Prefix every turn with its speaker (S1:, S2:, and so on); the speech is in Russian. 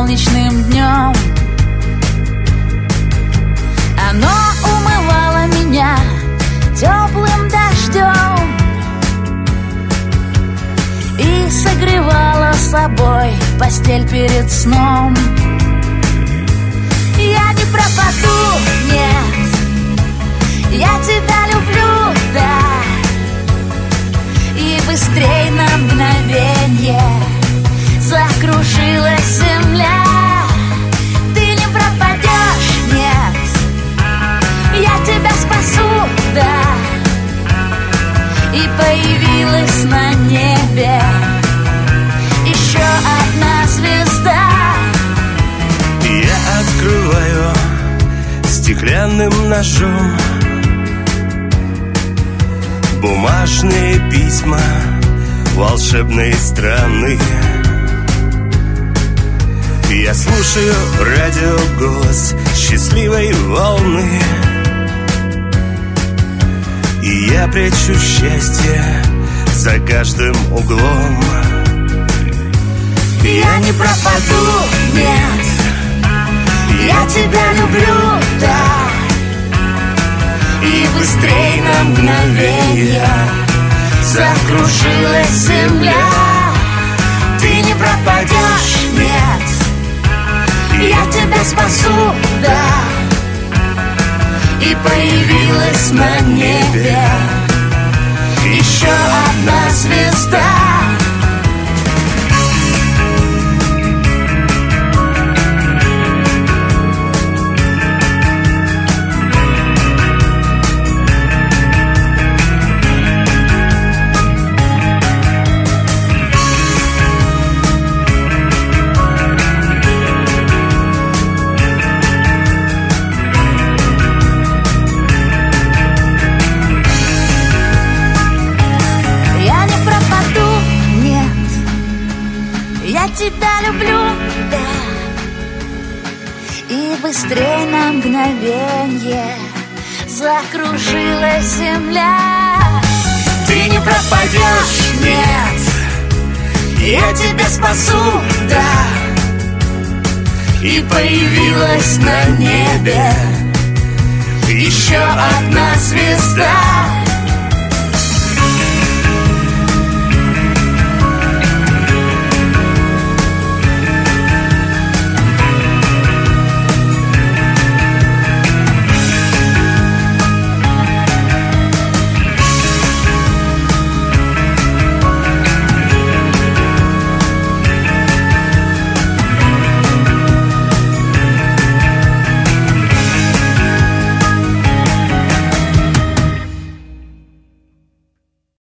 S1: солнечным днем. Оно умывало меня теплым дождем и согревало собой постель перед сном. Я не пропаду, нет, я тебя люблю, да. И быстрей на мгновенье закружилась земля. Ты не пропадешь, нет, я тебя спасу, да. И появилась на небе еще одна звезда.
S2: Я открываю стеклянным ножом бумажные письма волшебной страны. Я слушаю радиоголос счастливой волны, и я прячу счастье за каждым углом.
S1: Я не пропаду, нет, я тебя люблю, да. И быстрей на мгновенье закружилась земля. Ты не пропадешь, нет, я тебя спасу, да. И появилась на небе еще одна звезда. Тебя люблю, да. И быстрей на мгновенье закружилась земля. Ты не пропадешь, нет, я тебя спасу, да. И появилась на небе еще одна звезда.